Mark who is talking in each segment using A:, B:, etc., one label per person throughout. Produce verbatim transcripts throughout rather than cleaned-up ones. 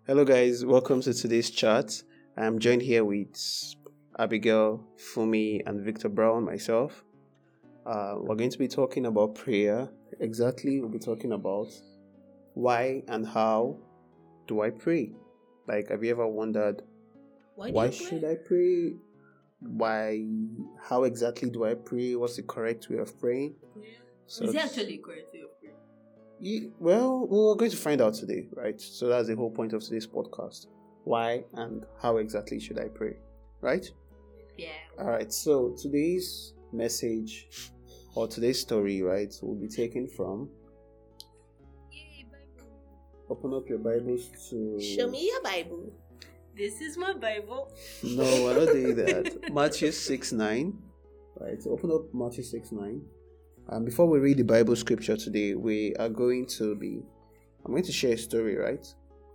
A: Hello, guys. Welcome to today's chat. I'm joined here with Abigail, Fumi, and Victor Brown, myself. Uh, we're going to be talking about prayer. Exactly, we'll be talking about why and how do I pray? Like, have you ever wondered
B: Why,
A: why
B: do you pray?
A: should I pray? Why? How exactly do I pray? What's the correct way of praying? So
B: Is it actually correct way of praying?
A: Ye- Well, we're going to find out today, right? So that's the whole point of today's podcast. Why and how exactly should I pray, right?
B: Yeah.
A: All right. So today's message or today's story, right, will be taken from.
B: Yay, Bible.
A: Open up your Bibles to.
C: Show me your Bible.
B: This is my Bible.
A: No, we're not doing that. Matthew six nine. Right. So open up Matthew six nine. And before we read the Bible scripture today, we are going to be. I'm going to share a story, right?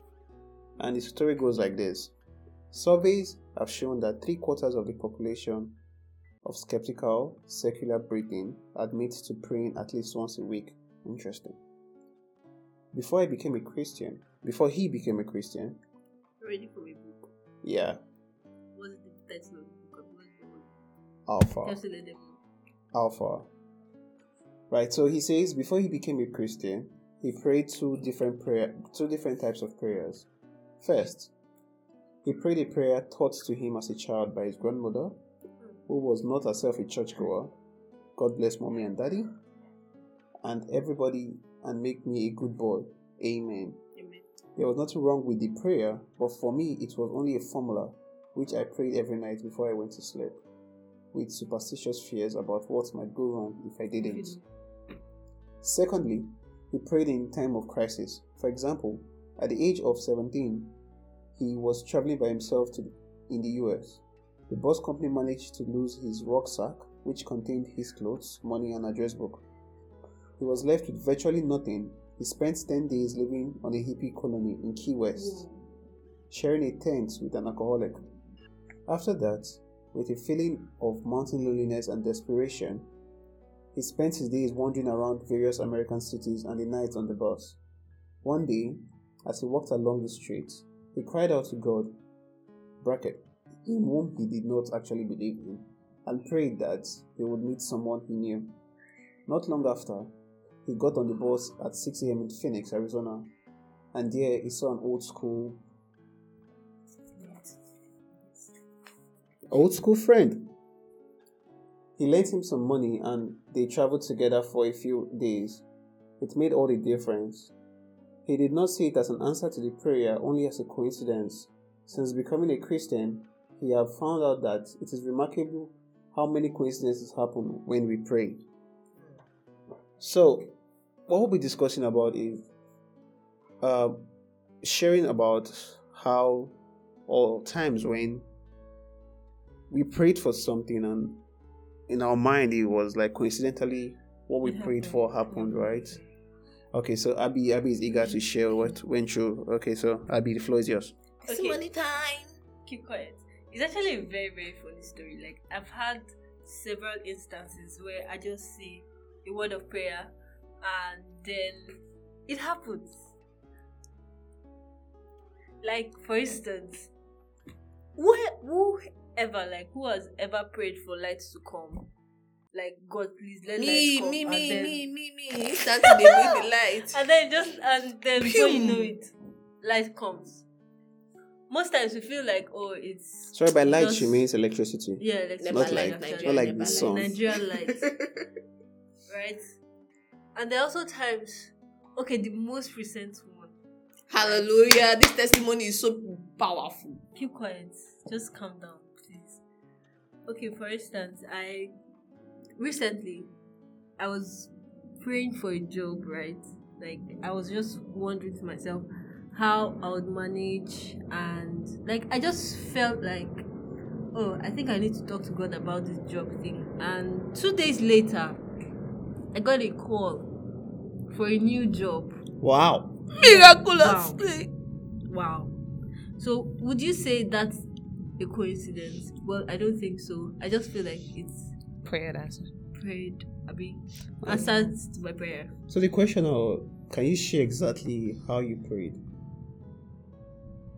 A: And the story goes like this. Surveys have shown that three quarters of the population of skeptical, secular Britain admits to praying at least once a week. Interesting. Before I became a Christian, before he became a Christian,
B: Ready for a book.
A: yeah,
B: What's the title of the book? What's the book?
A: Alpha,
B: Just to let them know.
A: Alpha. Right, so he says before he became a Christian, he prayed two different prayer, two different types of prayers. First, he prayed a prayer taught to him as a child by his grandmother, who was not herself a churchgoer. God bless mommy and daddy, and everybody, and make me a good boy. Amen.
B: Amen.
A: There was nothing wrong with the prayer, but for me, it was only a formula which I prayed every night before I went to sleep, with superstitious fears about what might go wrong if I didn't. Secondly, he prayed in time of crisis. For example, at the age of seventeen, he was traveling by himself to in the U S. The bus company managed to lose his rucksack, which contained his clothes, money, and address book. He was left with virtually nothing. He spent ten days living on a hippie colony in Key West, sharing a tent with an alcoholic. After that, with a feeling of mounting loneliness and desperation, he spent his days wandering around various American cities and the nights on the bus. One day, as he walked along the streets, he cried out to God, bracket, in whom he did not actually believe in, and prayed that he would meet someone he knew. Not long after, he got on the bus at six a.m. in Phoenix, Arizona, and there he saw an old school old school friend. He lent him some money and they traveled together for a few days. It made all the difference. He did not see it as an answer to the prayer, only as a coincidence. Since becoming a Christian, he had found out that it is remarkable how many coincidences happen when we pray. So, what we'll be discussing about is uh, sharing about how, or times when we prayed for something and in our mind it was like coincidentally what we prayed for happened, right? Okay, so Abby Abby is eager to share what went through. Okay, so Abby, the floor is yours.
C: It's money time.
B: Keep quiet. It's actually a very, very funny story. Like, I've had several instances where I just say a word of prayer and then it happens. Like, for instance, who, whoever, like, who has ever prayed for lights to come? Like, God, please let
C: Me,
B: lights come.
C: me,
B: and
C: me,
B: then,
C: me, me, me. Instantly they bring the light.
B: And then just, and then before you
C: Pew.
B: know it, light comes. Most times we feel like, oh, it's...
A: Sorry, by light
B: just-
A: she means electricity.
B: Yeah, electricity.
C: Never
A: Not
C: light,
A: like
C: Nigeria,
A: not like
C: never
A: the
C: light.
A: sun.
B: Nigerian lights. Right? And there are also times, okay, the most recent one.
C: Hallelujah. This testimony is so powerful.
B: Keep quiet. Just calm down, please. Okay, for instance, I recently I was praying for a job, right? Like, I was just wondering to myself how I would manage, and like I just felt like, oh, I think I need to talk to God about this job thing. And two days later, I got a call for a new job.
A: Wow.
C: Miraculously.
B: Wow. So would you say that's a coincidence? Well, I don't think so. I just feel like it's
C: Prayer answer.
B: prayed, Abi, answered to my prayer.
A: So the question now, can you share exactly how you prayed?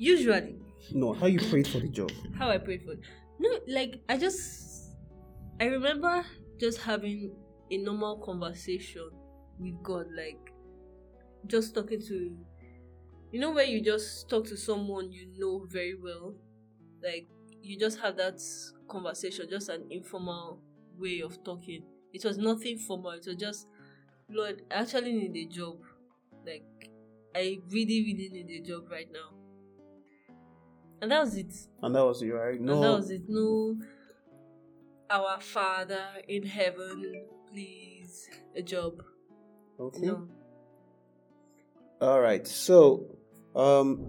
B: Usually,
A: No, how you prayed for the job.
B: how I prayed for. No, like I just I remember just having a normal conversation with God, like just talking to you know when you just talk to someone you know very well, like you just have that conversation, just an informal way of talking. It was nothing formal. It was just, Lord, I actually need a job. Like I really, really need a job right now. And that was it.
A: And that was you, right? No.
B: And that was it. No, our Father in heaven, please, a job.
A: Okay.
B: No.
A: All right. So, um,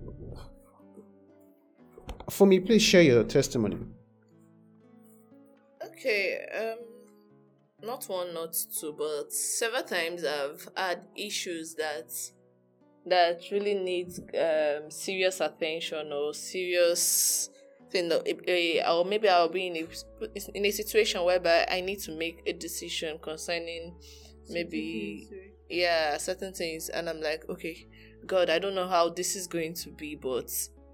A: for me, please share your testimony.
C: Okay, um, not one, not two, but several times I've had issues that that really need um serious attention or serious thing. That, eh, eh, or maybe I'll be in a in a situation whereby I need to make a decision concerning maybe yeah certain things, and I'm like, okay, God, I don't know how this is going to be, but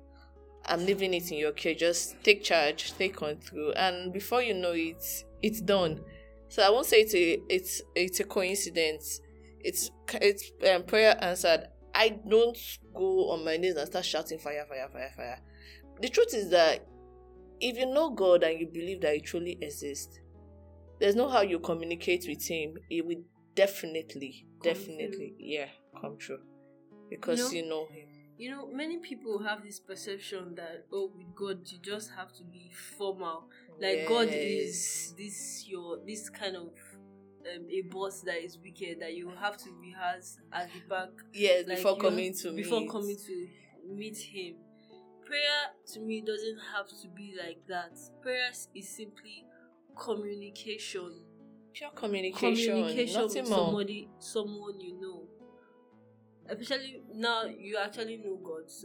C: I'm leaving it in your care. Just take charge, take control, and before you know it, it's done. So I won't say it's a it's it's a coincidence. It's it's um, prayer answered. I don't go on my knees and start shouting fire, fire, fire, fire. The truth is that if you know God and you believe that He truly exists, there's no how you communicate with Him. It will definitely,
B: Come
C: definitely, yeah, come true because
B: You know-
C: you know Him.
B: You know, many people have this perception that, oh, with God, you just have to be formal. Like, God is this, your, this kind of um, a boss that is wicked, that you have to rehearse at the back.
C: Yes,
B: Like,
C: before
B: you
C: coming
B: have-
C: to
B: Before
C: meet.
B: coming to meet Him. Prayer, to me, doesn't have to be like that. Prayer is simply communication.
C: Pure communication,
B: Communication
C: nothing
B: with
C: more.
B: somebody, someone you know. Especially now you actually know God, so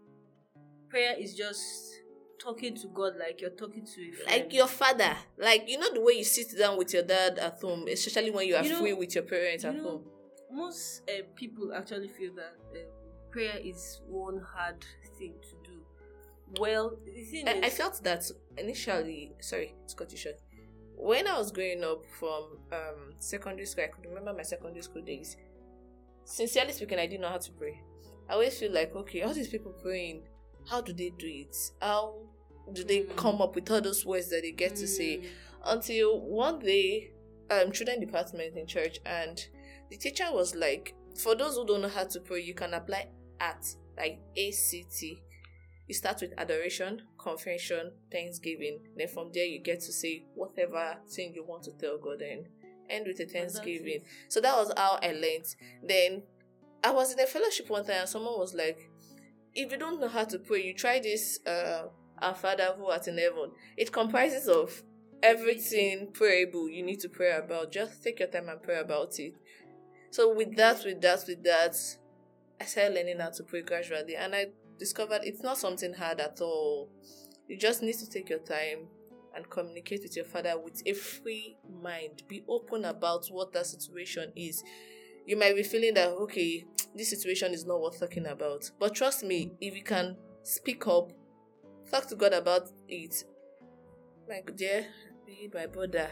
B: prayer is just talking to God like you're talking to a friend.
C: Like your father, like you know the way you sit down with your dad at home, especially when you are
B: You know-
C: free with your parents
B: you
C: at
B: know,
C: home.
B: most uh, people actually feel that um, prayer is one hard thing to do. Well, the thing
C: I,
B: is,
C: I felt that initially. Sorry, to cut you short. When I was growing up from um secondary school, I could remember my secondary school days. Sincerely speaking, I didn't know how to pray. I always feel like, okay, all these people praying, how do they do it? How do they
B: Mm.
C: come up with all those words that they get to say?
B: mm,
C: Until one day, um, children department in church, and the teacher was like, for those who don't know how to pray, you can apply ACT, like A C T. You start with adoration, confession, thanksgiving. Then from there, you get to say whatever thing you want to tell God, and end with a
B: and that's
C: thanksgiving.
B: it.
C: So that was how I learned. Then I was in a fellowship one time, and someone was like, if you don't know how to pray, you try this uh Our Father who art in heaven. It comprises of everything prayable you need to pray about. Just take your time and pray about it. So with that, with that, with that, I started learning how to pray gradually, and I discovered it's not something hard at all. You just need to take your time and communicate with your Father with a free mind. Be open about what that situation is. You might be feeling that, okay, this situation is not worth talking about. But trust me, if you can speak up, talk to God about it. Like, dear, be my brother.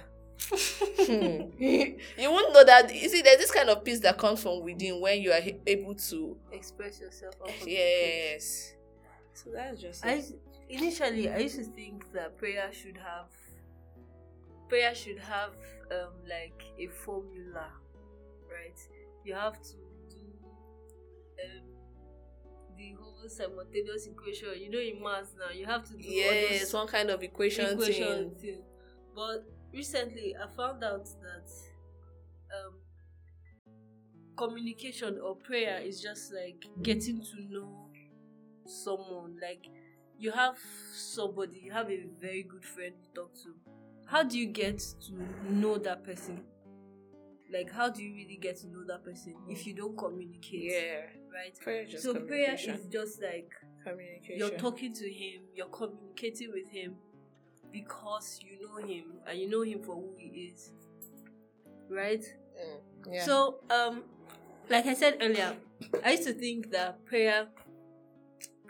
C: Hmm. You won't know that. You see, there's this kind of peace that comes from within when you are he- able to.
B: express yourself. and communicate.
C: Yes. So that's just
B: I
C: it.
B: initially I used to think that prayer should have prayer should have um like a formula, right? You have to do um the whole simultaneous equation. You know, in maths now you have to do all
C: Yes,
B: those
C: one kind of equation,
B: equation
C: thing.
B: thing. But recently I found out that um communication or prayer is just like getting to know someone. Like you have somebody, you have a very good friend to talk to. How do you get to know that person? Like how do you really get to know that person if you don't communicate?
C: Yeah.
B: Right?
C: Prayer is just
B: So prayer
C: communication.
B: is just like
C: communication.
B: you're talking to him, you're communicating with him because you know him and you know him for who he is. Right?
C: Mm, yeah.
B: So, um, like I said earlier, I used to think that prayer,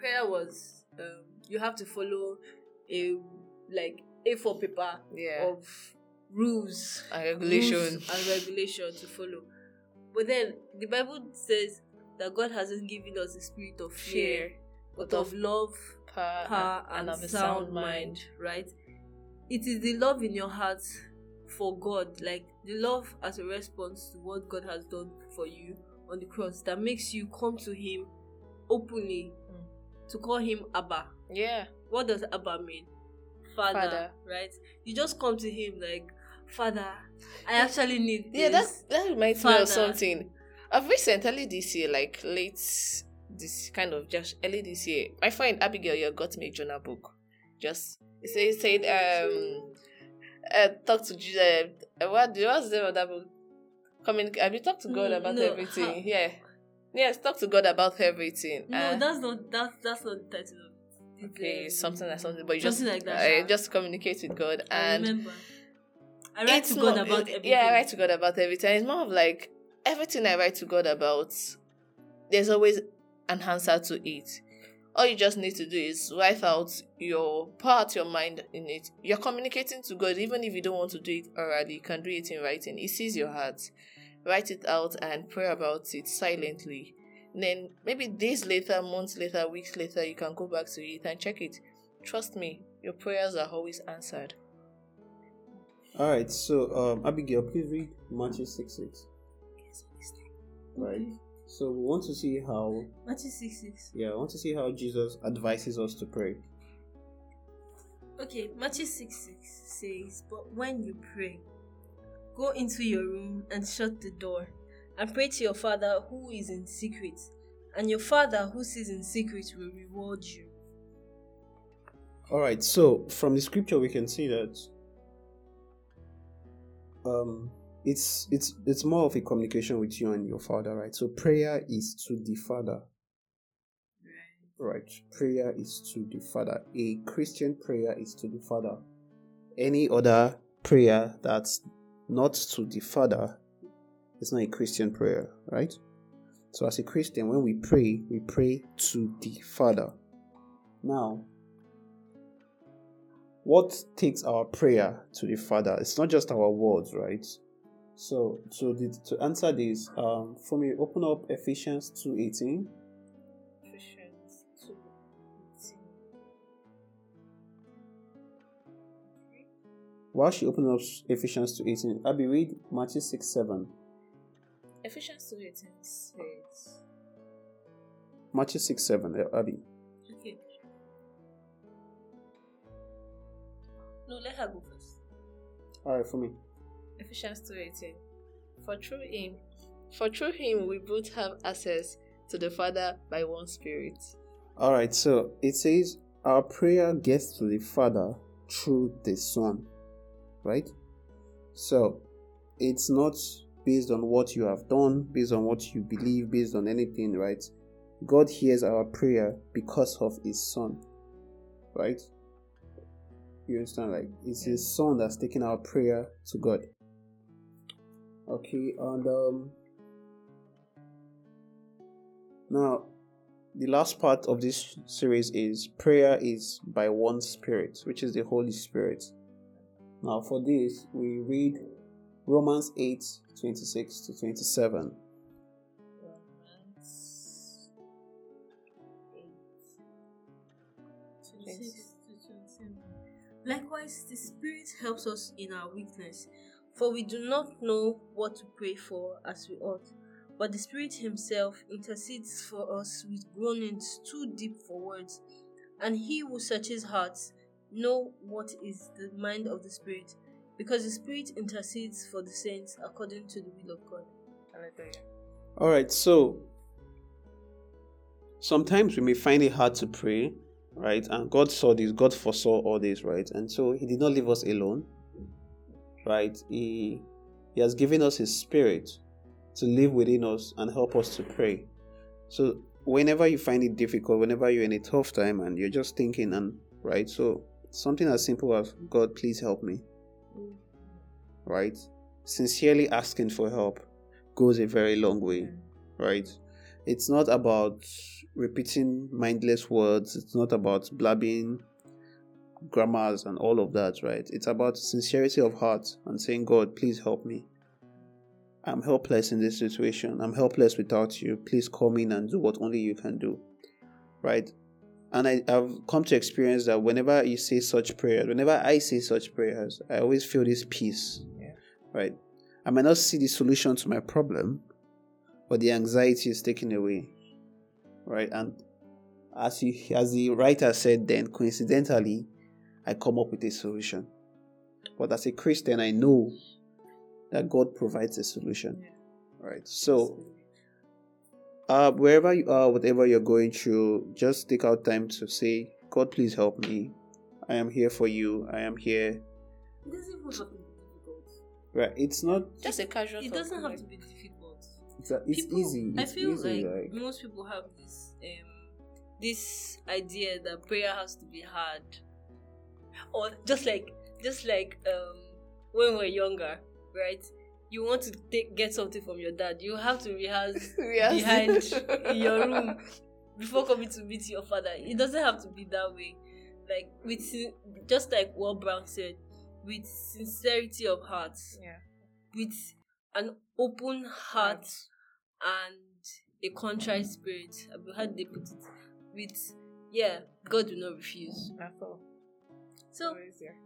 B: prayer was um, you have to follow a like A four paper
C: Yeah.
B: of rules
C: And regulation.
B: rules and regulation to follow. But then the Bible says that God hasn't given us a spirit of fear,
C: Fear,
B: but
C: but
B: of love,
C: power,
B: power,
C: and,
B: and,
C: of a
B: sound mind, right? It is the love in your heart for God, like the love as a response to what God has done for you on the cross, that makes you come to Him openly
C: Mm.
B: to call Him Abba.
C: Yeah.
B: What does Abba mean? Father,
C: Father.
B: right? You just come to Him like, Father, I actually need
C: Yeah,
B: this.
C: that that reminds me
B: Father.
C: of something. I've recently this year, like late this kind of just early this year, my friend Abigail here got me a journal book. Just it said, it said um uh, talk to Jesus. Uh, what do what's the name of that book? Communicate. Have you talked to God
B: Mm,
C: about
B: no,
C: everything?
B: how-
C: Yeah. Yes, talk to God about everything.
B: No,
C: Uh,
B: that's not that's that's not the title of it.
C: okay,
B: It's, um,
C: something like something, but you
B: something
C: just
B: like that,
C: uh,
B: sha.
C: just communicate with God.
B: I
C: And
B: remember. I write
C: it's
B: to God
C: more-
B: about everything.
C: Yeah, I write to God about everything. It's more of like everything I write to God about, there's always an answer to it. All you just need to do is write out your part, your mind in it. You're communicating to God, even if you don't want to do it orally, you can do it in writing. He sees your heart. Write it out and pray about it silently. And then maybe days later, months later, weeks later, you can go back to it and check it. Trust me, your prayers are always answered.
A: All right, so um, Abigail, please read Matthew six six. Right. So we want to see how.
B: Matthew six six.
A: Yeah, I want to see how Jesus advises us to pray.
B: Okay, Matthew six six says, "But when you pray, go into your room and shut the door, and pray to your Father who is in secret, and your Father who sees in secret will reward you."
A: All right. So from the scripture, we can see that um, it's it's it's more of a communication with you and your Father, right? So prayer is to the Father. Right. Prayer is to the Father. A Christian prayer is to the Father. Any other prayer that's not to the Father is not a Christian prayer, right? So as a Christian, when we pray, we pray to the Father. Now, what takes our prayer to the Father? It's not just our words, right? So to the, to answer this, um, for me, open up Ephesians two eighteen.
C: Ephesians two eighteen.
A: While she opens up Ephesians two eighteen, Abby, read Matthew six seven.
C: Ephesians two eighteen says,
A: Matthew six seven, Abby.
B: Okay. No, let her go first.
A: All right, for me.
C: Ephesians two eighteen. For through him, for through him we both have access to the Father by one Spirit.
A: All right, so it says our prayer gets to the Father through the Son, right? So it's not based on what you have done, based on what you believe, based on anything, right? God hears our prayer because of His Son, right? You understand? Like, it's His Son that's taking our prayer to God. Okay, and um, now the last part of this series is prayer is by one Spirit, which is the Holy Spirit. Now, for this, we read Romans eight twenty-six to twenty-seven.
C: Romans
B: twenty-six to twenty-seven. Likewise, the Spirit helps us in our weakness, for we do not know what to pray for as we ought. But the Spirit Himself intercedes for us with groanings too deep for words, and He who searches hearts know what is the mind of the Spirit, because the Spirit intercedes for the saints according to the will of God.
C: Hallelujah.
A: All right, so sometimes we may find it hard to pray, right? And God saw this, God foresaw all this, right? And so He did not leave us alone, right? He, he has given us His Spirit to live within us and help us to pray. So whenever you find it difficult, whenever you're in a tough time and you're just thinking, and right, so something as simple as, God, please help me, right? Sincerely asking for help goes a very long way, right? It's not about repeating mindless words. It's not about blabbing grammars and all of that, right? It's about sincerity of heart and saying, God, please help me. I'm helpless in this situation. I'm helpless without you. Please come in and do what only you can do, right? And I, I've come to experience that whenever you say such prayers, whenever I say such prayers, I always feel this peace,
C: Yeah.
A: right? I might not see the solution to my problem, but the anxiety is taken away, right? And as you, as the writer said, then coincidentally, I come up with a solution. But as a Christian, I know that God provides a solution,
C: Yeah.
A: right? So, uh, wherever you are, whatever you're going through, just take out time to say, God, please help me. I am here for you. I am here.
B: It doesn't even have to be difficult.
A: Right? It's not.
C: Just a casual
B: It
C: talk,
B: doesn't have
C: like-
B: to be difficult.
A: It's, a, it's
B: People-
A: easy. It's
B: I feel
A: easy,
B: like,
A: like
B: most people have this um this idea that prayer has to be hard, or just like just like um when we're younger, right? You want to take, get something from your dad, you have to rehearse
C: Rehearse.
B: behind in your room before coming to meet your father. It doesn't have to be that way. Like with sin- just like what Brown said, with sincerity of heart,
C: Yeah.
B: with an open heart and a contrite spirit. How do they put it? With yeah, God will not refuse.
C: That's all.
B: So
C: Always, yeah.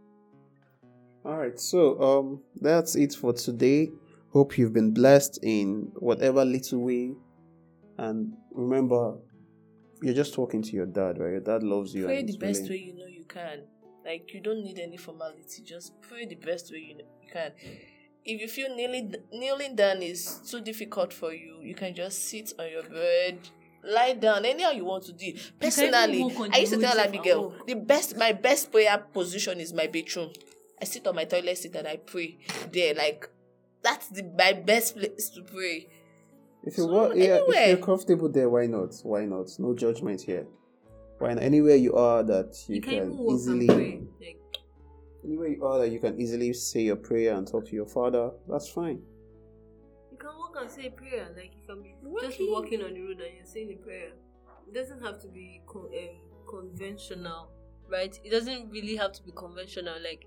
A: all right. So um, that's it for today. Hope you've been blessed in whatever little way, and remember, you're just talking to your dad, right? Your dad loves you.
C: Pray
A: and
C: the
A: he's
C: best
A: willing-
C: way you know you can. Like, you don't need any formality. Just pray the best way you know you can. If you feel kneeling kneeling down is too difficult for you, you can just sit on your bed, lie down, anyhow you want to do. Personally,
B: walk on
C: I used to
B: the
C: tell
B: roads
C: Abigail,
B: and walk.
C: the best, my best prayer position is my bedroom. I sit on my toilet seat and I pray there. Like, that's the my best place to pray.
A: If you
C: So,
A: want, yeah, if
C: anywhere.
A: you're comfortable there, why not? Why not? No judgment here. Why not? Anywhere you are that you,
B: you can
A: can
B: even walk
A: easily,
B: and pray. Like,
A: anywhere you are that you can easily say your prayer and talk to your father. That's fine.
B: you can walk and say a prayer. Like you can be just
C: Walking.
B: walking on the road and you're saying a prayer. It doesn't have to be con- um, conventional, right? It doesn't really have to be conventional. Like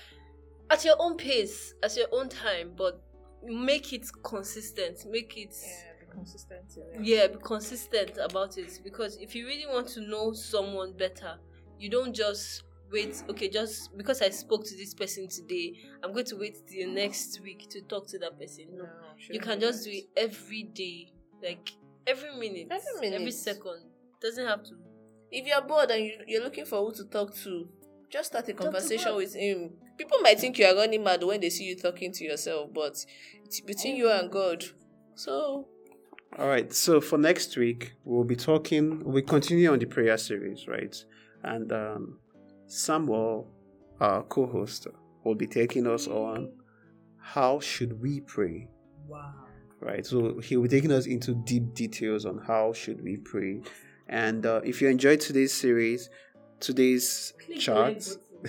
B: at your own pace, at your own time, but make it consistent. Make it
C: be consistent.
B: yeah, be consistent about it. Because if you really want to know someone better, you don't just wait. Okay, just because I spoke to this person today, I'm going to wait till next week to talk to that person. No, you can just do it every day, like every minute,
C: Every minute.
B: every second. Doesn't have to.
C: If you're bored and you, you're looking for who to talk to, just start a
B: to
C: conversation
B: God.
C: with him. People might think you are running mad when they see you talking to yourself, but it's between you and God. So,
A: All right. So for next week, we'll be talking. We continue on the prayer series, right? And um, Samuel, our co-host, will be taking us on how should we pray.
B: Wow.
A: Right, so he will be taking us into deep details on how should we pray. And uh, if you enjoyed today's series, today's chart,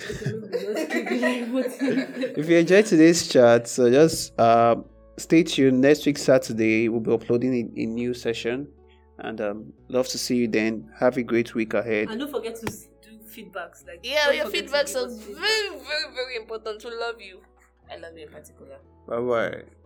A: if you enjoyed today's chat, so just uh, stay tuned. Next week Saturday we'll be uploading a, a new session, and um, love to see you then. Have a great week ahead.
B: And don't forget to s- do feedbacks. Like
C: yeah,
B: don't
C: your
B: forget to
C: feedbacks
B: give
C: are
B: us feedback.
C: very, very, very important. We love you. I love you in particular.
A: Bye bye.